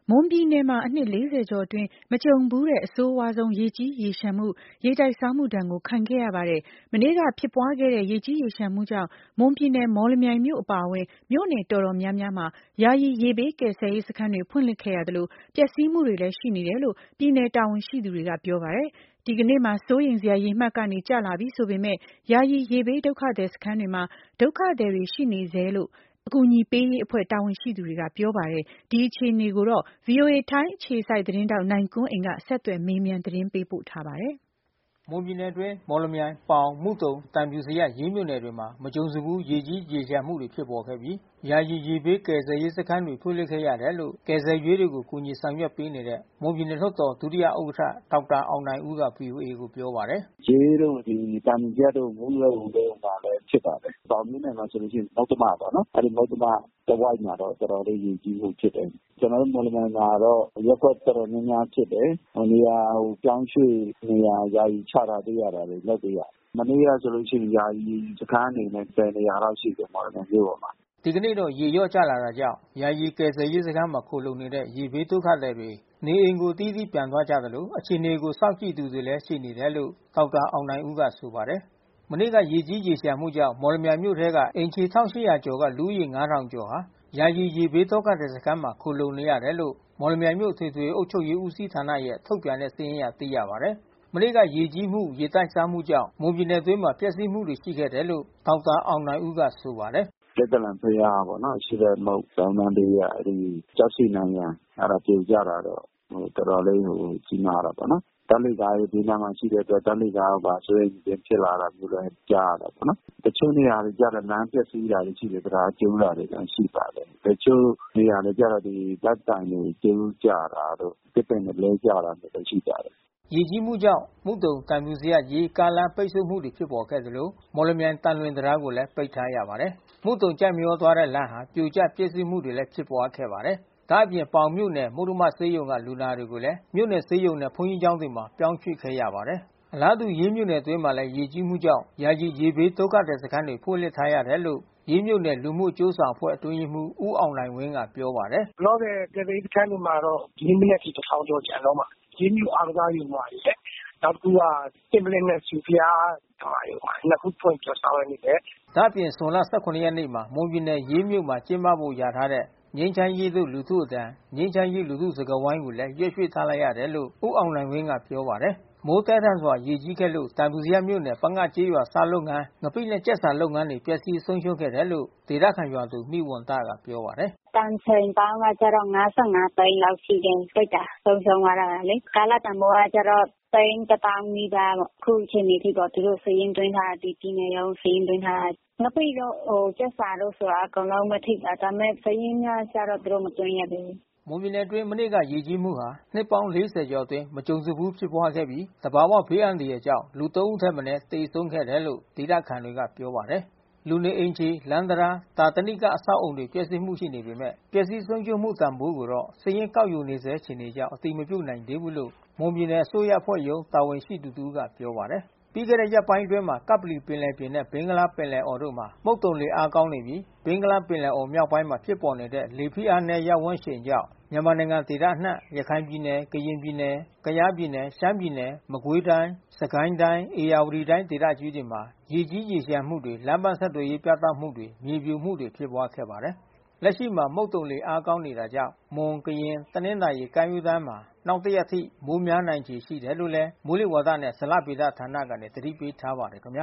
မွန်ပြည်နယ်မှာအနှစ်40ကျော်အတွင်းမကြုံဘူးတဲ့အဆိုးဝါးဆုံးရေကြီးရေလျှံမှုရေတိုက်စားမှုဒဏ်ကိုခံခဲ့ရပါတယ်။မနေ့ကဖြစ်ပွားခဲ့တဲ့ရေကြီးရေလျှံမှုကြောင့်မွန်ပြည်နယ်မော်လမြိုင်မြို့အပါအဝင်မြို့နယ်တော်တော်များများမှာယာယီရေဘေးကယ်ဆယ်ရေးစခန်းတွေဖွင့်လှစ်ခဲ့ရသလိုပျက်စီးမှုတွေလည်းရှိနေတယ်လို့ပြည်နယ်တာဝန်ရှိသူတွေကပြောပါတယ်။ဒီကနေ့မှာစိုးရိမ်စရာရေမှတ်ကနေကျလာပြီဆိုပေမဲ့ယာယီရေဘေးဒုက္ခသည်စခန်းတွေမှာဒုက္ခသည်တွေရှိနေဆဲလို့အကူအညီပေးရေးအဖွဲ့တာဝန်ရှိသူတွေကပြောပါတယ်။ဒီအခြေအနေကိုတော့ VOA ထိုင်းအခြေစိုက်သတင်းထောက်နိုင်ကွန်းအိန်ကဆက်သွယ်မေးမြန်းသတင်းပေးပို့ထားပါတယ်။မွန်ပြည်နယ်အတွင်းမော်လမြိုင် ပေါင် မုဒုံ သံဖြူဇရပ် ရေးမြို့နယ်တွေမှာမကြုံစဖူးရေကြီးရေလျှံမှုတွေဖြစ်ပေါ်ခဲ့ပြီးယာယီရေဘေးကယ်ဆယ်ရေးစခန်းတွေဖွင့်လှစ်ခဲ့ရတယ်လို့ကယ်ဆယ်ရေးတွေကိုကူညီဆောင်ရွက်ပေးနေတဲ့မွန်ပြည်နယ်လွှတ်တော်ဒုတိယဥက္ကဋ္ဌဒေါက်တာအောင်နိုင်ဦးက VOA ကိုပြောပါတယ်။ ရေးတို့သံဖြူဇရပ်တို့မုဒုံတို့မှာလည်းဖြစ်ပါတယ်။ပေါင်မြို့နယ်မှာဆိုလို့ရှိရင်မုတ္တမပေါ့နော်။အဲဒီမုတ္တမတဝိုက်မှာတော့တော်တော်လေးရေကြီးမှုဖြစ်တယ်။ကျွန်တော်တို့မော်လမြိုင်မှာတော့ရပ်ကွက်တော်တော်များများဖြစ်တယ်။နေရာပြောင်းရွှေ့နေရာယာယီချထားပေးရတာတွေလုပ်ပေးရတယ်။မနေ့ကဆိုလို့ရှိရင်ယာယီစခန်းအနေနဲ့10နေရာလောက်ရှိတယ်မော်လမြိုင်မြို့ပေါ်မှာ။ဒီကနေ့တော့ရေလျော့ကျလာတာကြောင့်ယာယီကယ်ဆယ်ရေးစခန်းမှာခိုလှုံနေတဲ့ရေဘေးဒုက္ခသည်တွေနေအိမ်ကိုအသီးသီးပြန်သွားကြသလိုအခြေအနေကိုစောင့်ကြည့်သူတွေလည်းရှိနေတယ်လို့ဒေါက်တာအောင်နိုင်ဦးကဆိုပါတယ်။မနေ့ကရေကြီးရေလျှံမှုကြောင့်မော်လမြိုင်မြို့ထဲကအိမ်ခြေ1800ကျော်ကလူဦးရေ9000ကျော်ဟာယာယီရေဘေးဒုက္ခသည်စခန်းမှာခိုလှုံနေရတယ်လို့မော်လမြိုင်မြို့အထွေထွေအုပ်ချုပ်ရေးဦးစီးဌာနရဲ့ထုတ်ပြန်တဲ့စာရင်းအရသိရပါတယ်။မနေ့ကရေကြီးမှုရေတိုက်စားမှုကြောင့်မွန်ပြည်နယ်အတွင်းမှာပျက်စီးမှုတွေရှိခဲ့တယ်လို့ဒေါက်တာအောင်နိုင်ဦးကဆိုပါတယ်။လက်တလန်ဖရားပေါ့နော်ရှိတဲ့မုတ်တောင်းတန်းလေးရအဲဒီကြောက်စီနံရံအဲ့ဒါပြေကြတာတော့တော်တော်လေးကြီးမားတာပေါ့နော်။ဓာတ်လေကားဒီနားမှာရှိတဲ့အတွက်ဓာတ်လေကားပါဆိုရင်ဖြစ်လာတာမျိုးလည်းကြားရတာပေါ့နော်။တချို့နေရာတွေကြတော့လမ်းပျက်စီးတာတွေရှိတယ်တရားကျိုးတာတွေရှိပါတယ်။တချို့နေရာတွေကြတော့ဒီဓာတ်တိုင်တွေကျိုးကြတာတို့တစ်ပင်တွေလဲကြတာတွေရှိကြတယ်ရေကြီးမှုကြောင့်မုဒုံသံဖြူဇရပ်ရေကားလမ်းပိတ်ဆို့မှုတွေဖြစ်ပေါ်ခဲ့သလိုမော်လမြိုင်သံလွင်တံတားကိုလည်းပိတ်ထားရပါတယ်။မုဒုံကျိုက်မရောသွားတဲ့လမ်းဟာပြိုကျပျက်စီးမှုတွေလည်းဖြစ်ပွားခဲ့ပါတယ်။ဒါ့အပြင်ပေါင်မြို့နယ်မုဒ္ဓမဆေးရုံကလူနာတွေကိုလည်းမြို့နယ်ဆေးရုံနဲ့ဘုန်းကြီးကျောင်းတွေမှာပြောင်းရွှေ့ခဲ့ရပါတယ်။အလားတူရေးမြို့နယ်အတွင်းမှာလည်းရေကြီးမှုကြောင့်ယာယီရေဘေးဒုက္ခသည်စခန်းတွေဖွင့်လှစ်ထားရတယ်လို့ရေးမြို့နယ်လူမှုအကျိုးဆောင်အဖွဲ့အတွင်းရေးမှူးဦးအောင်နိုင်ဝင်းကပြောပါတယ်။လောကကယ်ဆယ်ရေးစခန်းတွေမှာတော့ဒီမိနစ်ထိ1000ကျော်ကျန်တော့မှာရေးမြို့အားကစားရုံမှာလေနောက်တစ်ခုကတင်ပလင်းနဲ့ဆူဖျားနှစ်ခုဖွင့်ပြဆောင်နေတယ်။ဒါ့အပြင်ဇွန်လ18ရက်နေ့မှာမွန်ပြည်နယ်ရေးမြို့မှာကျင်းပဖို့ရာထားတဲ့ငြိမ်းချမ်းရေးတို့လူထုအတန်ငြိမ်းချမ်းရေးလူထုစကားဝိုင်းကိုလည်းရွှေ့ထားလိုက်ရတယ်လို့ဦးအောင်နိုင်ဝင်းကပြောပါတယ်။မိုးတဲထန်စွာရေကြီးခဲ့လို့သံဖြူဇရပ်မြို့နယ်ပငကျေးရွာစားလုပ်ငန်းငပိနဲ့ကြက်ဆန်လုပ်ငန်းတွေပျက်စီးဆုံးရှုံးခဲ့တယ်လို့ဒေသခံရွာသူမိဝံသကပြောပါတယ်။တန်ချိန်ပေါင်းကကျတော့55သိန်းလောက်ရှိတယ်ပိတ်တာဆုံးရှုံးသွားတာလေကာလတန်ဖိုးကကျတော့သိန်း1000နီးပါးပေါ့ခုချိန်နေထိပေါ့သူတို့စည်ရင်တွင်းထားဒီပြည်နယ်ရုံးစည်ရင်တွင်းထားငပိတော့ကျက်စာတို့ဆိုတာအကုန်လုံးမထိတာဒါပေမဲ့စည်ရင်ကကျတော့သူတို့မတွင်းရဘူးမွန်ပြည်နယ်အတွင်းမနေ့ကရေကြီးမှုဟာနှစ်ပေါင်း40ကျော်အတွင်းမကြုံစဖူးဖြစ်ပွားခဲ့ပြီးတဘာဝဘေးအန္တရာယ်ကြောင့်လူ3ဦးထက်မနည်းသေဆုံးခဲ့တယ်လို့ဒေသခံတွေကပြောပါတယ်။လူနေအိမ်ခြေလမ်းတရားတာတနိကအဆောက်အုံတွေပျက်စီးမှုရှိနေပေမဲ့ပျက်စီးဆုံးရှုံးမှုတန်ဖိုးကိုတော့စည်ရင်ကောက်ယူနေဆဲအခြေအနေကြောင့်အတိမပြုနိုင်သေးဘူးလို့မွန်ပြည်နယ်အစိုးရအဖွဲ့ရုံးတာဝန်ရှိသူတူကပြောပါတယ်။ပြီးခဲ့တဲ့ရက်ပိုင်းအတွင်းမှာကပ္ပလီပင်လယ်ပြင်နဲ့ဘင်္ဂလားပင်လယ်အော်တို့မှာမုတ်တုံလေအားကောင်းနေပြီးဘင်္ဂလားပင်လယ်အော်မြောက်ပိုင်းမှာဖြစ်ပေါ်နေတဲ့လေဖိအားနည်းရပ်ဝန်းရှိန်ကြောင့်မြန်မာနိုင်ငံဒေသအနှံ့ရခိုင်ပြည်နယ်ကရင်ပြည်နယ်ကယားပြည်နယ်ရှမ်းပြည်နယ်မကွေးတိုင်းစကိုင်းတိုင်းဧရာဝတီတိုင်းဒေသကြီးတွေမှာရေကြီးရေလျှံမှုတွေလမ်းပန်းဆက်သွယ်ရေးပြတ်တောက်မှုတွေမြေပြိုမှုတွေဖြစ်ပွားခဲ့ပါတယ်။လက်ရှိမှာမုတ်တုံလေအားကောင်းနေတာကြောင့်မွန်ကရင်တနင်္သာရီကမ်းရိုးတန်းမှာနောက်တစ်ရက်ထိမိုးများနိုင်ခြေရှိတယ်လို့လဲမိုးလေဝသနဲ့ဇလဗေဒဌာနကနေသတိပေးထားပါတယ်ခင်ဗျာ